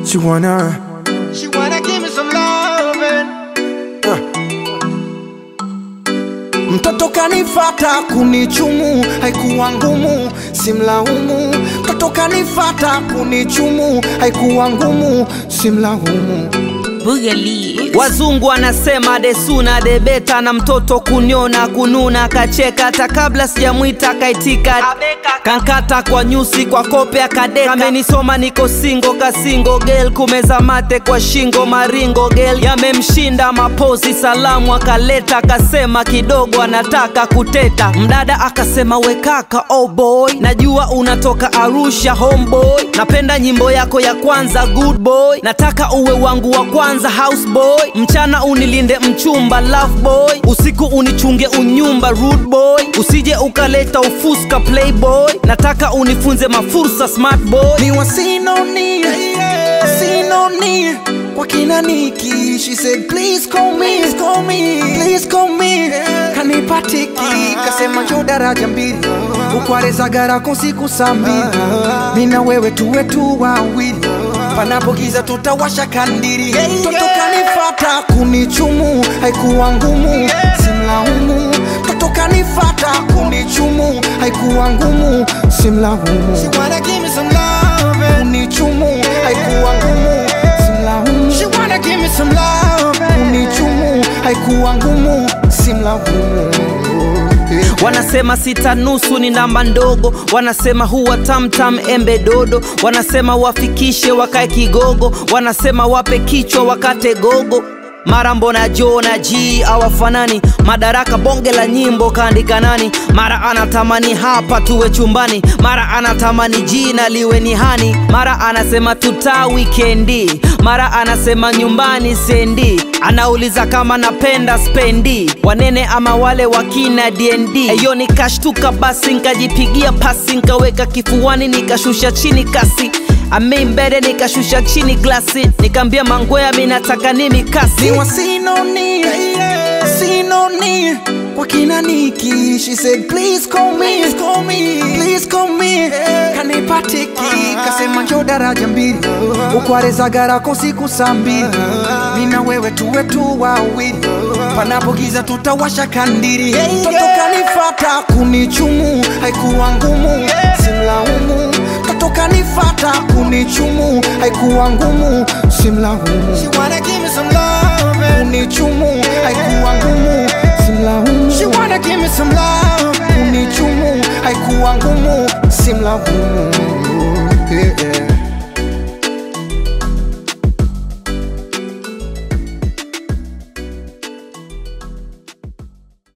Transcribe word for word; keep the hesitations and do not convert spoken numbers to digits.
She wanna, She wanna give me some loving. uh. Mtoto kanifata kunichumu, haikuwa ngumu, simlaumu. Mtoto kanifata kunichumu, haikuwa ngumu, simlaumu. Wazungu wanasema the sooner the better, na mtoto kuniona kununa kacheka, hata kabla sijamuita kaitika, kankata kwa nyusi kwa kope akadeka. Amenisoma niko singo kasingo girl, kumeza mate kwa shingo maringo girl, yamemshinda mapozi salamu akaleta, akasema kidogo anataka kuteta. Mdada akasema we kaka oh boy, najua unatoka Arusha homeboy, napenda nyimbo yako ya kwanza good boy, nataka uwe wangu wa kwanza house boy, mchana unilinde mchumba love boy, usiku unichunge unyumba rude boy, usije ukaleta ufuska playboy, nataka unifunze mafursa smart boy. Ni wasinoni, sinoni kwa kina Niki. She said please call me, please call me, please call me. Kanipatiki, kasema njoo daraja mbili, ukwareza gara kwa siku saa mbili, mina wewe tuwe tu wawili, panapo giza tutawasha kandiri. Toto kanifata kunichumu, haikuwa ngumu, simlaumu. Toto kanifata kunichumu, haikuwa ngumu, simlaumu. She wanna give me some loving. Kunichumu, haikuwa ngumu, simlaumu. She wanna give me some loving. Kunichumu, haikuwa ngumu, simlaumu. Wanasema sita nusu ni namba ndogo, wanasema huwa tamtam embe dodo, wanasema wafikishe wakae kigogo, wanasema wape kichwa wakate gogo. Mara mbona Jo na G awafanani, madaraka bonge la nyimbo kaandika nani, mara anatamani hapa tuwe chumbani, mara anatamani jina liwe ni hani, mara anasema tuta weekendi, mara anasema nyumbani sendi, anauliza kama napenda spendi, wanene ama wale wakina D N D. Eyo nikashtuka basi nkajipigia pasi, nkaweka kifuani nikashusha chini kasi, ameimbele nikashusha chini glasi, nikambia mangwea minataka nimi kasi. Ni wasinoni, sinoni kwa kina Niki. She said please call me, please call me, please call me. Kanipatiki, kasema njoo daraja mbili, ukwareza gara kwa siku saa mbili, mina wewe tuwe tu wawili, panapo giza tutawasha kandiri. Toto kanifata kunichumu, haikuwa ngumu, simlaumu. Toto kanifata kunichumu, haikuwa ngumu, simlaumu. She wanna give me some loving. Kunichumu, haikuwa ngumu, simlaumu. She wanna give me some loving. Kunichumu, haikuwa ngumu, simlaumu.